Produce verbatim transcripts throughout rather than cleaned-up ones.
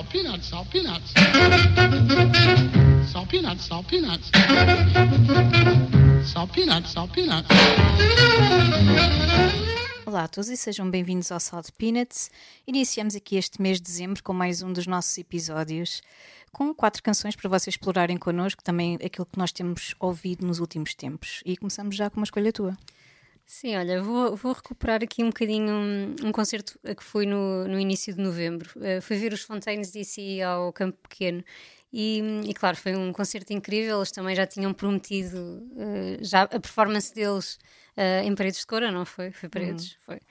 salt peanuts, salt peanuts. Salt peanuts, salt peanuts. Salt peanuts, salt peanuts. Olá a todos e sejam bem-vindos ao Salt Peanuts. Iniciamos aqui este mês de dezembro com mais um dos nossos episódios, com quatro canções para vocês explorarem connosco, também aquilo que nós temos ouvido nos últimos tempos. E começamos já com uma escolha tua. Sim, olha, vou, vou recuperar aqui um bocadinho um, um concerto a que fui no, no início de novembro. Uh, fui ver os Fontaines D C ao Campo Pequeno e, e, claro, foi um concerto incrível. Eles também já tinham prometido uh, já a performance deles uh, em Paredes de Coura, não foi? Foi Paredes, uhum. Foi.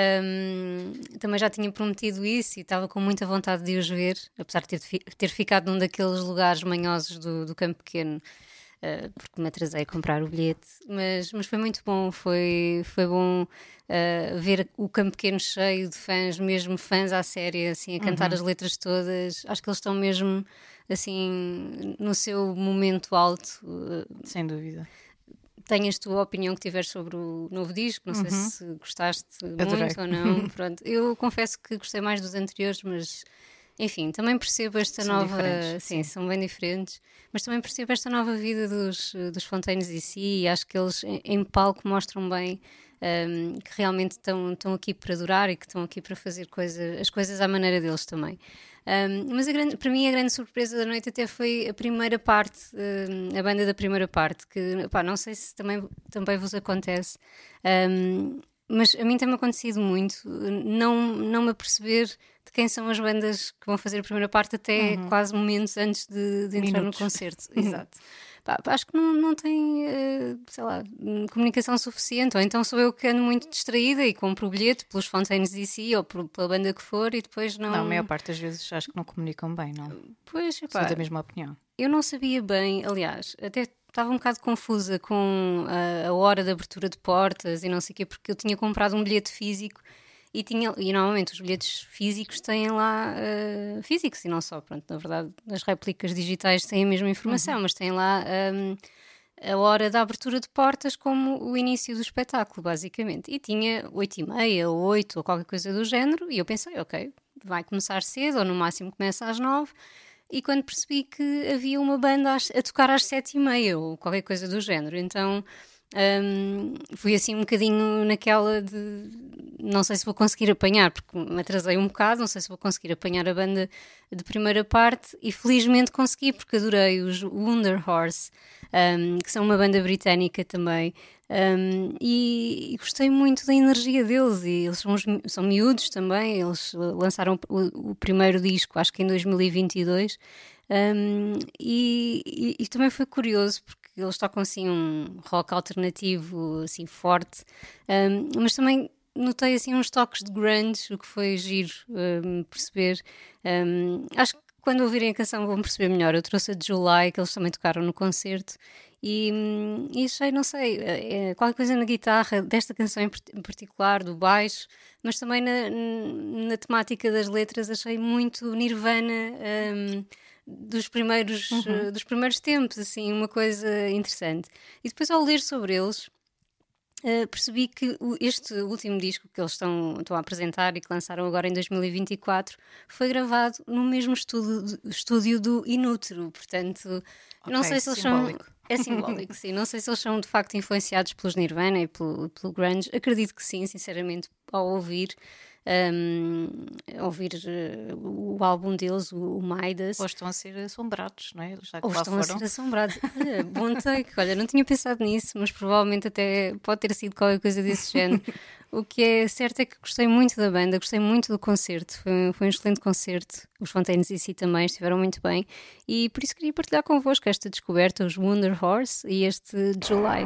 Um, também já tinha prometido isso e estava com muita vontade de os ver, apesar de ter, ter ficado num daqueles lugares manhosos do, do Campo Pequeno. Uh, porque me atrasei a comprar o bilhete, mas, mas foi muito bom, foi, foi bom uh, ver o Campo Pequeno cheio de fãs, mesmo fãs à série, assim, a cantar uhum. as letras todas. Acho que eles estão mesmo assim no seu momento alto. Uh, Sem dúvida. Tenhas tu a opinião que tiveres sobre o novo disco, não uhum. sei se gostaste Adorei. Muito ou não. Pronto, eu confesso que gostei mais dos anteriores, mas enfim, também percebo esta são nova... Sim, sim, são bem diferentes, mas também percebo esta nova vida dos, dos Fontaines D C e acho que eles em, em palco mostram bem um, que realmente estão, estão aqui para durar e que estão aqui para fazer coisa, as coisas à maneira deles também. Um, mas a grande, para mim a grande surpresa da noite até foi a primeira parte, um, a banda da primeira parte, que pá, não sei se também, também vos acontece, um, mas a mim tem-me acontecido muito não, não me aperceber de quem são as bandas que vão fazer a primeira parte até uhum. quase momentos antes de, de entrar Minutos. no concerto. Exato. Pá, acho que não, não tem, uh, sei lá, comunicação suficiente, ou então sou eu que ando muito distraída e compro o bilhete pelos Fontaines D C ou por, pela banda que for e depois não... Não, a maior parte das vezes acho que não comunicam bem, não? Pois, pá, sou da mesma opinião. Eu não sabia bem, aliás, até estava um bocado confusa com a, a hora de abertura de portas e não sei o quê, porque eu tinha comprado um bilhete físico e, tinha, e normalmente os bilhetes físicos têm lá, uh, físicos e não só, pronto, na verdade as réplicas digitais têm a mesma informação, uhum. mas têm lá um, a hora da abertura de portas como o início do espetáculo, basicamente. E tinha oito e meia ou oito ou qualquer coisa do género e eu pensei, ok, vai começar cedo ou no máximo começa às nove. E quando percebi que havia uma banda a tocar às sete e meia ou qualquer coisa do género, então um, fui assim um bocadinho naquela de não sei se vou conseguir apanhar, porque me atrasei um bocado, não sei se vou conseguir apanhar a banda de primeira parte e felizmente consegui, porque adorei os Wonder Horse, um, que são uma banda britânica também. Um, e, e gostei muito da energia deles e eles são, são miúdos também, eles lançaram o, o primeiro disco acho que em dois mil e vinte e dois um, e, e, e também foi curioso porque eles tocam assim um rock alternativo assim forte, um, mas também notei assim uns toques de grunge, o que foi giro um, perceber. um, acho que quando ouvirem a canção vão perceber melhor. Eu trouxe a July, que eles também tocaram no concerto e, e achei, não sei, é, qualquer coisa na guitarra desta canção em particular, do baixo, mas também na, na temática das letras achei muito Nirvana um, dos, primeiros, uhum. uh, dos primeiros tempos, assim, uma coisa interessante. E depois ao ler sobre eles Uh, percebi que o, este último disco que eles estão, estão a apresentar e que lançaram agora em dois mil e vinte e quatro foi gravado no mesmo estúdio, estúdio do Inútero, portanto okay, não sei se eles simbólico. são... É simbólico, sim. Não sei se eles são de facto influenciados pelos Nirvana e pelo, pelo grunge. Acredito que sim, sinceramente, ao ouvir um, ouvir uh, o álbum deles, o, o Midas. Ou estão a ser assombrados, não é? Já que Ou lá estão foram. a ser assombrados. Olha, bom take. Olha, não tinha pensado nisso, mas provavelmente até pode ter sido qualquer coisa desse género. O que é certo é que gostei muito da banda, gostei muito do concerto, foi, foi um excelente concerto. Os Fontaines D C também estiveram muito bem e por isso queria partilhar convosco esta descoberta, os Wonder Horse e este July.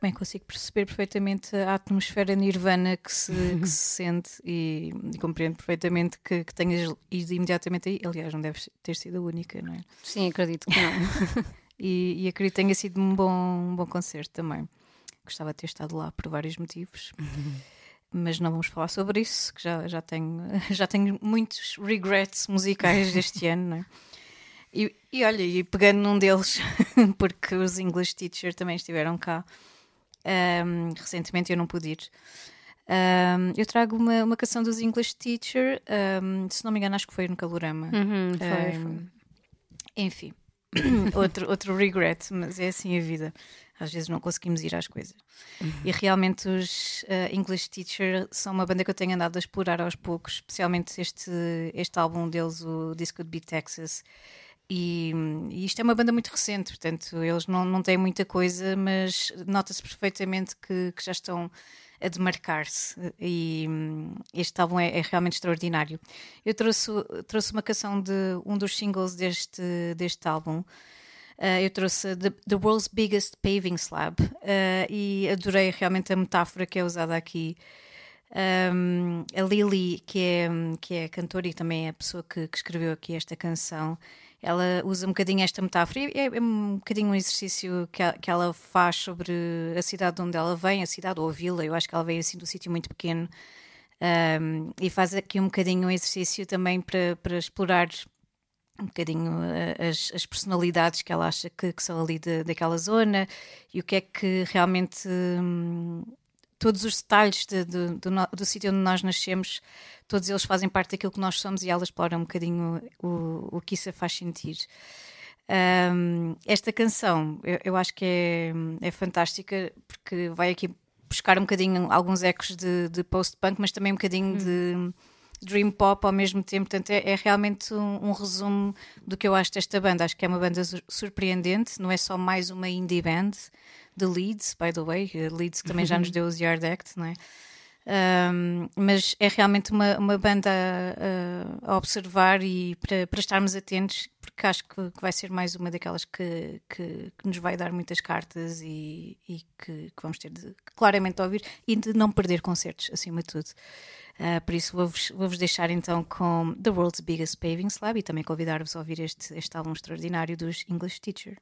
bem, consigo perceber perfeitamente a atmosfera nirvana que se, que se sente e, e compreendo perfeitamente que, que tenhas ido imediatamente aí. Aliás, não deve ter sido a única, não é? Sim, acredito que não. e, e acredito que tenha sido um bom, um bom concerto também. Gostava de ter estado lá por vários motivos. Mas não vamos falar sobre isso, que já, já, tenho, já tenho muitos regrets musicais deste ano, não é? E, e olha, e pegando num deles, porque os English Teacher também estiveram cá, um, recentemente eu não pude ir. Um, eu trago uma, uma canção dos English Teacher, um, se não me engano, acho que foi no Calorama. Uhum, foi, um, foi. Enfim, outro, outro regret, mas é assim a vida. Às vezes não conseguimos ir às coisas. Uhum. E realmente os uh, English Teacher são uma banda que eu tenho andado a explorar aos poucos, especialmente este, este álbum deles, o This Could Be Texas. E, e isto é uma banda muito recente, portanto eles não, não têm muita coisa, mas nota-se perfeitamente que, que já estão a demarcar-se, e este álbum é, é realmente extraordinário. Eu trouxe, trouxe uma canção de um dos singles deste, deste álbum. Uh, eu trouxe the, the World's Biggest Paving Slab, uh, e adorei realmente a metáfora que é usada aqui. Um, a Lily, que é, que é a cantora e também é a pessoa que, que escreveu aqui esta canção, ela usa um bocadinho esta metáfora, é, é um bocadinho um exercício que, a, que ela faz sobre a cidade de onde ela vem, a cidade ou a vila. Eu acho que ela veio assim de um sítio muito pequeno, um, e faz aqui um bocadinho um exercício também para, para explorar um bocadinho as, as personalidades que ela acha que, que são ali de, daquela zona, e o que é que realmente hum, todos os detalhes de, de, do, do sítio onde nós nascemos, todos eles fazem parte daquilo que nós somos, e ela explora um bocadinho o, o que isso a faz sentir. Um, esta canção eu, eu acho que é, é fantástica, porque vai aqui buscar um bocadinho alguns ecos de, de post-punk, mas também um bocadinho hum. de dream pop ao mesmo tempo. Portanto, é, é realmente um, um resumo do que eu acho desta banda. Acho que é uma banda surpreendente, não é só mais uma indie band de Leeds, by the way, Leeds que também já nos deu os Yard Act, não é? Um, mas é realmente uma, uma banda a, a observar e para, para estarmos atentos, porque acho que, que vai ser mais uma daquelas que, que, que nos vai dar muitas cartas e, e que, que vamos ter de claramente ouvir e de não perder concertos, acima de tudo. Uh, por isso vou-vos, vou-vos deixar então com The World's Biggest Paving Slab e também convidar-vos a ouvir este, este álbum extraordinário dos English Teacher.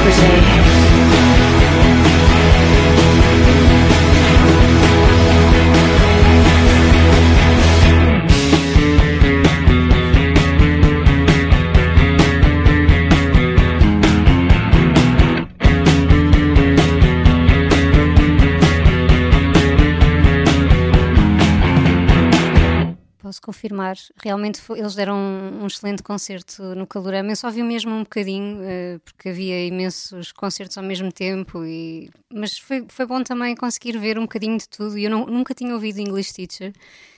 Liberty. Posso confirmar, realmente foi, eles deram um, um excelente concerto no Calorama. Eu só vi mesmo um bocadinho, uh, porque havia imensos concertos ao mesmo tempo, e, mas foi, foi bom também conseguir ver um bocadinho de tudo. Eu não, nunca tinha ouvido English Teacher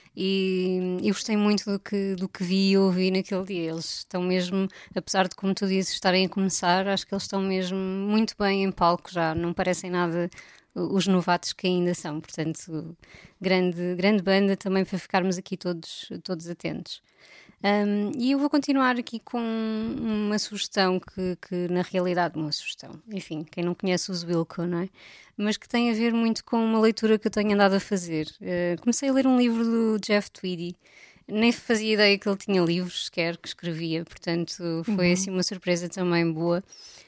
e eu gostei muito do que, do que vi e ouvi naquele dia. Eles estão mesmo, apesar de, como tu dizes, estarem a começar, acho que eles estão mesmo muito bem em palco já, não parecem nada os novatos que ainda são, portanto, grande, grande banda também para ficarmos aqui todos, todos atentos. Um, e eu vou continuar aqui com uma sugestão que, que, na realidade, uma sugestão, enfim, quem não conhece os Wilco, não é? Mas que tem a ver muito com uma leitura que eu tenho andado a fazer. Uh, comecei a ler um livro do Jeff Tweedy, nem fazia ideia que ele tinha livros sequer que escrevia, portanto, foi uhum. assim uma surpresa também boa.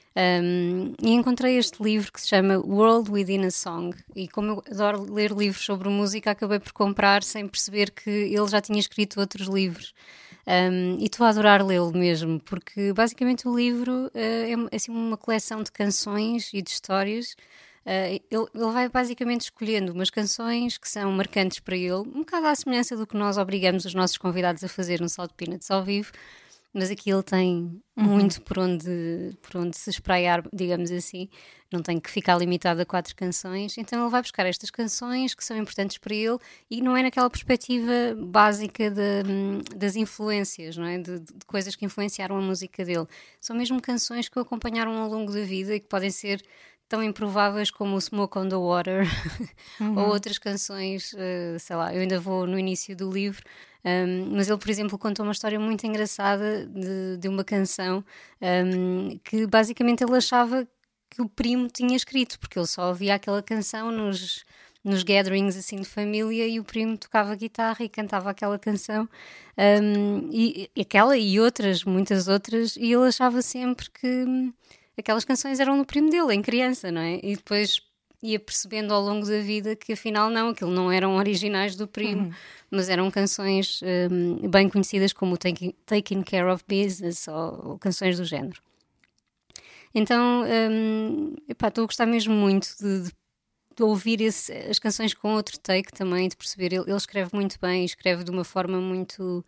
Um, e encontrei este livro que se chama World Within a Song, e como eu adoro ler livros sobre música, acabei por comprar sem perceber que ele já tinha escrito outros livros. Um, e estou a adorar lê-lo mesmo, porque basicamente o livro uh, é assim, uma coleção de canções e de histórias. Uh, ele, ele vai basicamente escolhendo umas canções que são marcantes para ele, um bocado à semelhança do que nós obrigamos os nossos convidados a fazer no Salt Peanuts ao vivo. Mas aqui ele tem uhum. muito por onde, por onde se espraiar, digamos assim. Não tem que ficar limitado a quatro canções. Então ele vai buscar estas canções que são importantes para ele, e não é naquela perspectiva básica de, das influências, não é? De, de coisas que influenciaram a música dele. São mesmo canções que o acompanharam ao longo da vida e que podem ser tão improváveis como o Smoke on the Water uhum. ou outras canções, uh, sei lá, eu ainda vou no início do livro. Um, mas ele, por exemplo, contou uma história muito engraçada de, de uma canção um, que basicamente ele achava que o primo tinha escrito, porque ele só ouvia aquela canção nos, nos gatherings assim de família, e o primo tocava guitarra e cantava aquela canção, um, e, e aquela e outras, muitas outras, e ele achava sempre que hum, aquelas canções eram do primo dele, em criança, não é? E depois ia percebendo ao longo da vida que afinal não, aquilo não eram originais do primo, uhum. mas eram canções um, bem conhecidas como o Taking, Taking Care of Business ou, ou canções do género. Então, um, epá, estou a gostar mesmo muito de, de, de ouvir esse, as canções com outro take também, de perceber, ele, ele escreve muito bem, escreve de uma forma muito...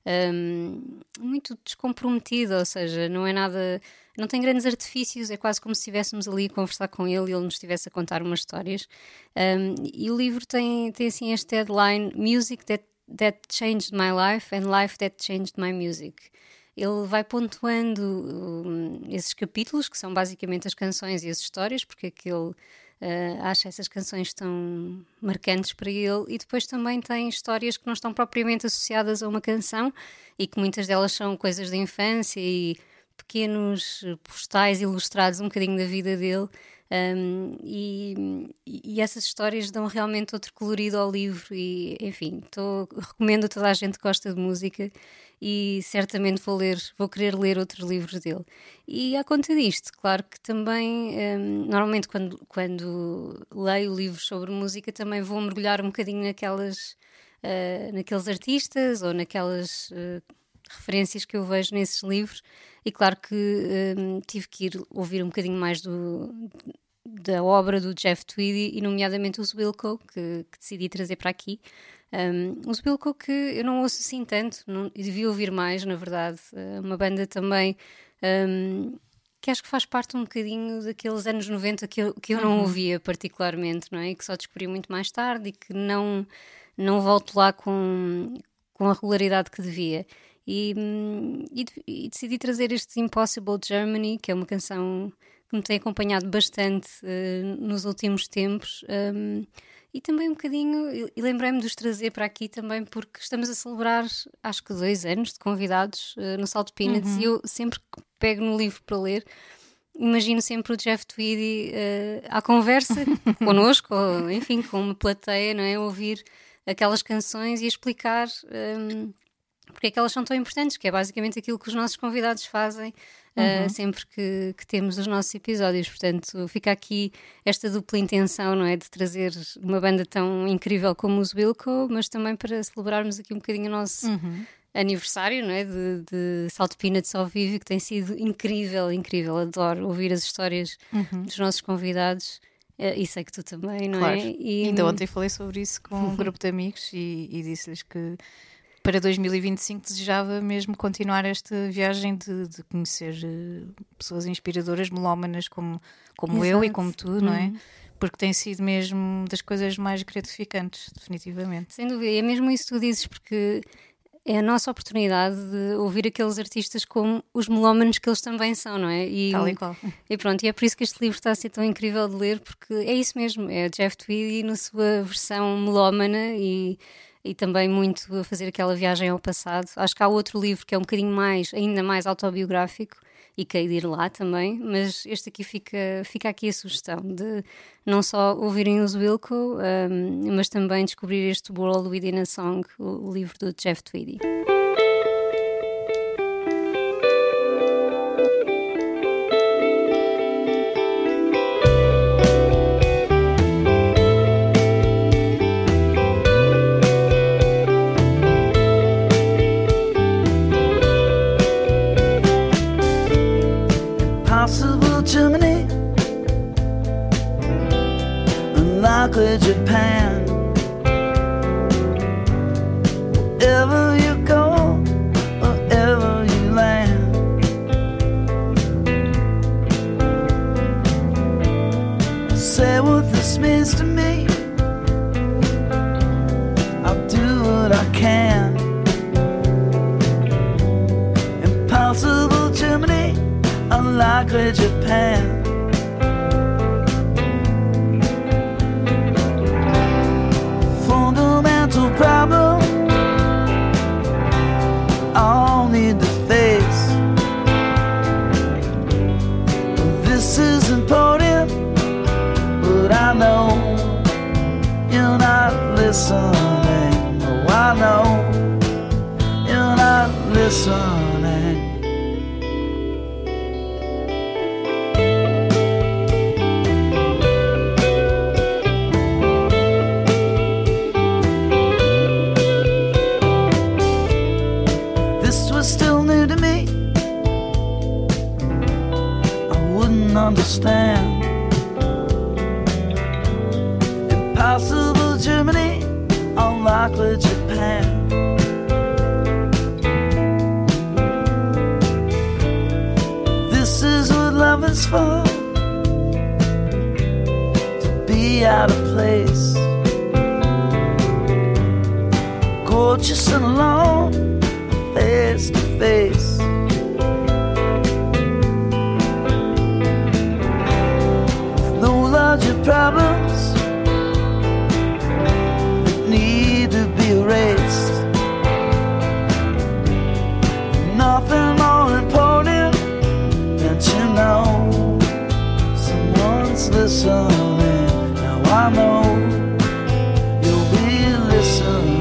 Um, muito descomprometida, ou seja, não é nada, não tem grandes artifícios, é quase como se estivéssemos ali a conversar com ele e ele nos estivesse a contar umas histórias. Um, e o livro tem, tem assim este headline: Music that, that changed my life and life that changed my music. Ele vai pontuando um, esses capítulos, que são basicamente as canções e as histórias, porque aquele Uh, acha essas canções tão marcantes para ele, e depois também tem histórias que não estão propriamente associadas a uma canção e que muitas delas são coisas da infância e pequenos postais ilustrados um bocadinho da vida dele, um, e, e essas histórias dão realmente outro colorido ao livro. E enfim, tô, recomendo a toda a gente que gosta de música, e certamente vou ler, vou querer ler outros livros dele. E à conta disto, claro que também um, normalmente quando, quando leio livros sobre música também vou mergulhar um bocadinho naquelas, uh, naqueles artistas ou naquelas uh, referências que eu vejo nesses livros, e claro que um, tive que ir ouvir um bocadinho mais do, da obra do Jeff Tweedy, e nomeadamente os Wilco, que, que decidi trazer para aqui. Um, os Wilco, que eu não ouço assim tanto, não, devia ouvir mais, na verdade. Uh, uma banda também um, que acho que faz parte um bocadinho daqueles anos noventa que eu, que eu não uhum. ouvia particularmente, não é? E que só descobri muito mais tarde, e que não, não volto lá com, com a regularidade que devia. E, e, e decidi trazer este Impossible Germany, que é uma canção que me tem acompanhado bastante uh, nos últimos tempos. Um, E também um bocadinho, e lembrei-me de os trazer para aqui também porque estamos a celebrar, acho que dois anos de convidados uh, no Salt Peanuts, uhum. e eu sempre que pego no livro para ler, imagino sempre o Jeff Tweedy uh, à conversa connosco, ou enfim, com uma plateia, não é? Ouvir aquelas canções e explicar um, porque é que elas são tão importantes, que é basicamente aquilo que os nossos convidados fazem uhum. uh, sempre que, que temos os nossos episódios. Portanto, fica aqui esta dupla intenção, não é? De trazer uma banda tão incrível como os Wilco, mas também para celebrarmos aqui um bocadinho o nosso uhum. aniversário, não é? De, de Salt Peanuts ao vivo, que tem sido incrível, incrível. Adoro ouvir as histórias uhum. dos nossos convidados. Uh, e sei que tu também, não claro. é? E então ontem falei sobre isso com um grupo de amigos e, e disse-lhes que para dois mil e vinte e cinco desejava mesmo continuar esta viagem de, de conhecer uh, pessoas inspiradoras, melómanas como, como eu e como tu, não é? Uhum. Porque tem sido mesmo das coisas mais gratificantes, definitivamente. Sem dúvida, e é mesmo isso que tu dizes, porque é a nossa oportunidade de ouvir aqueles artistas como os melómanos que eles também são, não é? E, Tal e qual. E pronto, e é por isso que este livro está a ser tão incrível de ler, porque é isso mesmo, é Jeff Tweedy na sua versão melómana e, e também muito a fazer aquela viagem ao passado. Acho que há outro livro que é um bocadinho mais, ainda mais autobiográfico, e quero ir lá também, mas este aqui fica, fica aqui a sugestão de não só ouvirem os Wilco, um, mas também descobrir este World Within a Song, o, o livro do Jeff Tweedy. Germany, unlikely Japan. Wherever you go, wherever you land, say what this means to me. I'll do what I can. Impossible Germany, unlikely Japan. Fundamental problem I'll need to face. This is important, but I know you're not listening. Oh, I know you're not listening. Understand. Impossible Germany, unlikely Japan. This is what love is for, to be out of place, gorgeous and alone, face to face. Your problems need to be erased. Nothing more important than to know someone's listening. Now I know you'll be listening.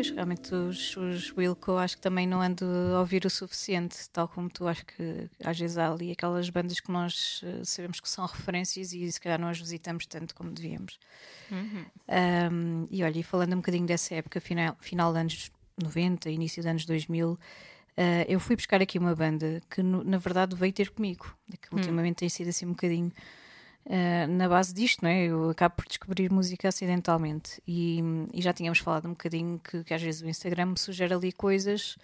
Pois, realmente os, os Wilco acho que também não ando a ouvir o suficiente, tal como tu, acho que às vezes há ali aquelas bandas que nós uh, sabemos que são referências e se calhar não as visitamos tanto como devíamos. Uhum. Um, e olha, e falando um bocadinho dessa época, final, final dos anos noventa, início dos anos dois mil, uh, eu fui buscar aqui uma banda que no, na verdade veio ter comigo, que ultimamente tem sido assim um bocadinho Uh, na base disto, não é? Eu acabo por descobrir música acidentalmente e, e já tínhamos falado um bocadinho que, que às vezes o Instagram me sugere ali coisas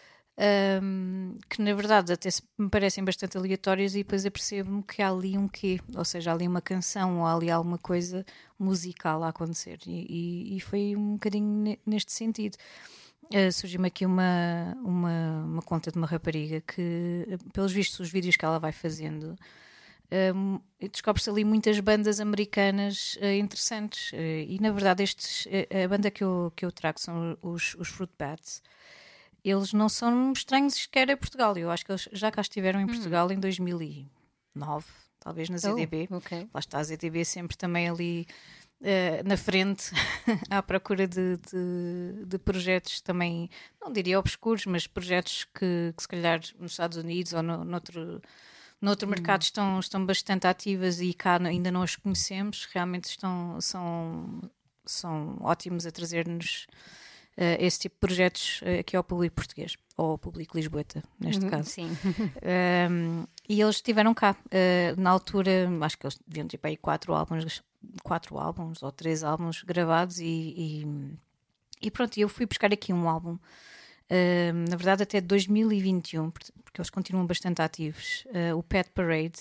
um, que na verdade até me parecem bastante aleatórias e depois apercebo-me que há ali um quê, ou seja, há ali uma canção ou há ali alguma coisa musical a acontecer e, e, e foi um bocadinho neste sentido. Uh, surgiu-me aqui uma, uma, uma conta de uma rapariga que, pelos vistos, os vídeos que ela vai fazendo, Um, descobre-se ali muitas bandas americanas uh, interessantes uh, e na verdade estes, uh, a banda que eu, que eu trago são os, os Fruit Bats. Eles não são estranhos sequer a Portugal, eu acho que eles já cá estiveram em hum. Portugal em dois mil e nove, talvez na Z D B. Oh, okay. Lá está a Z D B sempre também ali uh, na frente à procura de, de, de projetos também, não diria obscuros, mas projetos que, que se calhar nos Estados Unidos ou no, noutro Noutro hum. mercado estão, estão bastante ativas e cá ainda não as conhecemos. Realmente estão, são, são ótimos a trazer-nos uh, esse tipo de projetos uh, aqui ao público português, ou ao público lisboeta, neste uhum, caso. Sim. um, e eles estiveram cá. Uh, na altura, acho que eles deviam ter aí quatro álbuns, quatro álbuns ou três álbuns gravados e, e, e pronto, eu fui buscar aqui um álbum. Uh, na verdade até dois mil e vinte e um, porque eles continuam bastante ativos, uh, o Pet Parade,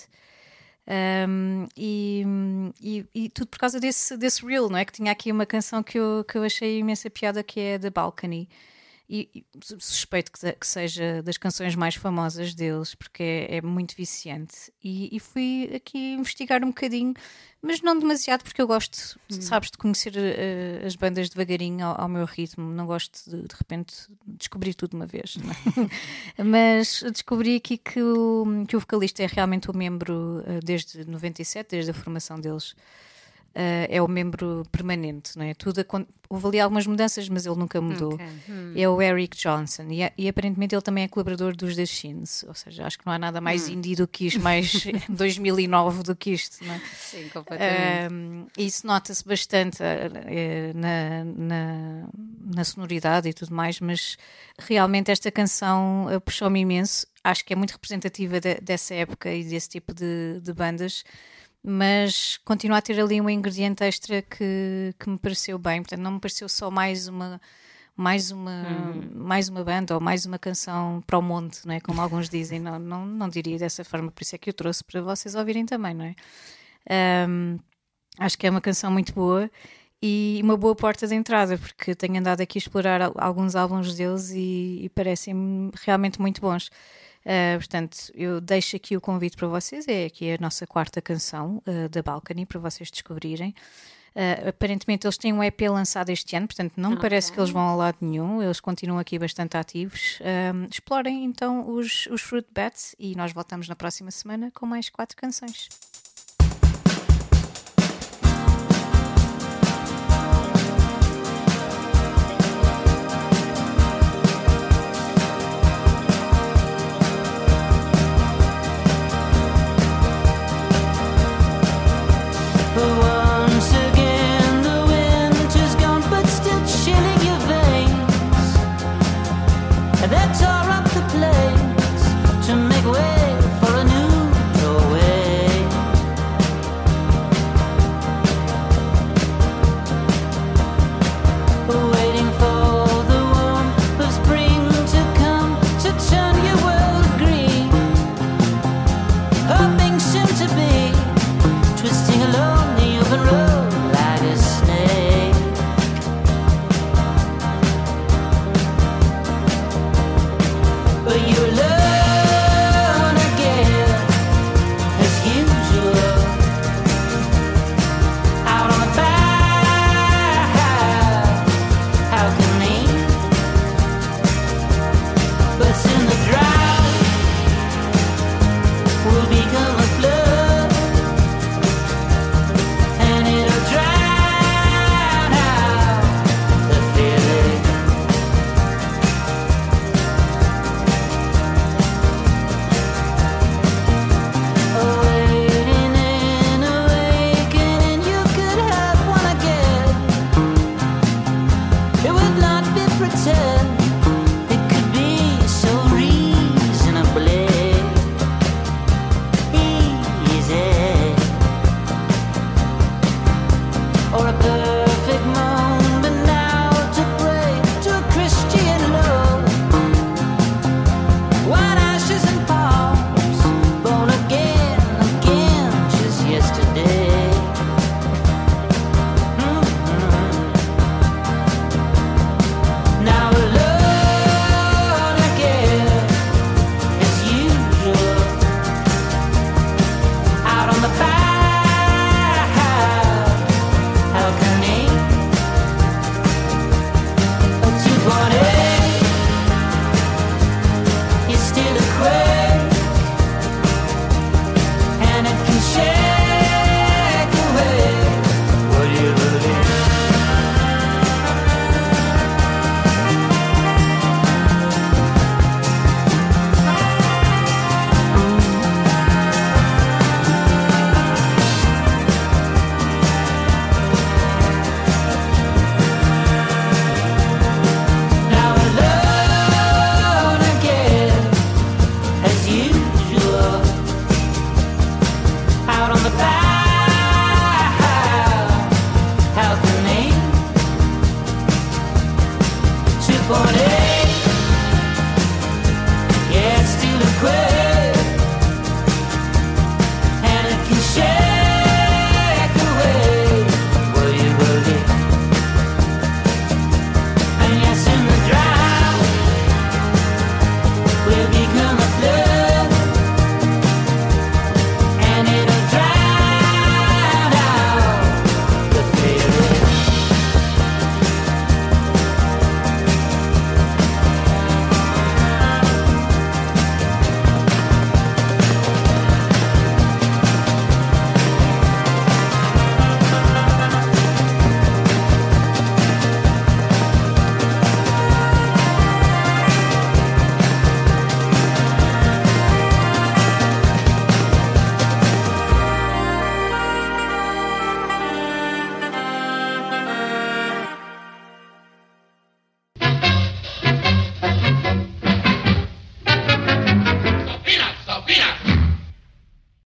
um, e, e, e tudo por causa desse, desse reel, não é? Que tinha aqui uma canção que eu, que eu achei imensa piada, que é The Balcony, e, e suspeito que, que seja das canções mais famosas deles, porque é, é muito viciante, e, e fui aqui investigar um bocadinho, mas não demasiado, porque eu gosto, hum. sabes, de conhecer uh, as bandas devagarinho ao, ao meu ritmo, não gosto de, de repente, descobrir tudo de uma vez, não é? Mas descobri aqui que o, que o vocalista é realmente o membro uh, desde noventa e sete, desde a formação deles. Uh, é o membro permanente, não é? Tudo a, houve ali algumas mudanças, mas ele nunca mudou. Okay. Hum. É o Eric Johnson e, é, e aparentemente ele também é colaborador dos The Shins, ou seja, acho que não há nada mais hum. indie do que isto, mais dois mil e nove do que isto, não é? Sim, completamente. Um, isso nota-se bastante uh, na, na, na sonoridade e tudo mais, mas realmente esta canção uh, puxou-me imenso. Acho que é muito representativa de, dessa época e desse tipo de, de bandas, mas continua a ter ali um ingrediente extra que, que me pareceu bem, portanto não me pareceu só mais uma mais uma, uhum. mais uma banda ou mais uma canção para o monte, não é? Como alguns dizem, não, não, não diria dessa forma, por isso é que eu trouxe para vocês ouvirem também, não é? Um, acho que é uma canção muito boa e uma boa porta de entrada, porque tenho andado aqui a explorar alguns álbuns deles e, e parecem-me realmente muito bons. Uh, portanto, eu deixo aqui o convite para vocês, é aqui a nossa quarta canção uh, da Balcony, para vocês descobrirem. Uh, aparentemente eles têm um E P lançado este ano, portanto não me okay. parece que eles vão a lado nenhum, eles continuam aqui bastante ativos. Uh, explorem então os, os Fruit Bats e nós voltamos na próxima semana com mais quatro canções.